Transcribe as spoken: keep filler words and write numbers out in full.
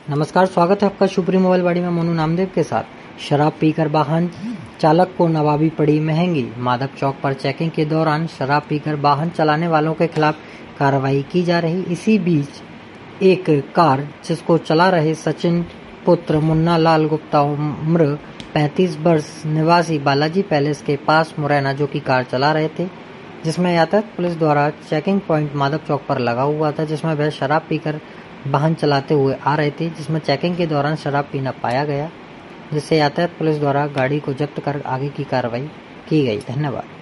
नमस्कार, स्वागत है आपका सुप्रीम मोबाइल बाड़ी में मोनू नामदेव के साथ। शराब पीकर वाहन चालक को नवाबी पड़ी महंगी। माधव चौक पर चेकिंग के दौरान शराब पीकर वाहन चलाने वालों के खिलाफ कार्रवाई की जा रही। इसी बीच एक कार जिसको चला रहे सचिन पुत्र मुन्ना लाल गुप्ता उम्र पैंतीस वर्ष निवासी बालाजी पैलेस के पास मुरैना, जो की कार चला रहे थे, जिसमें यातायात पुलिस द्वारा चेकिंग पॉइंट माधव चौक पर लगा हुआ था, जिसमें वह शराब पीकर वाहन चलाते हुए आ रहे थे, जिसमें चेकिंग के दौरान शराब पीना पाया गया, जिससे यातायात पुलिस द्वारा गाड़ी को जब्त कर आगे की कार्रवाई की गई। धन्यवाद।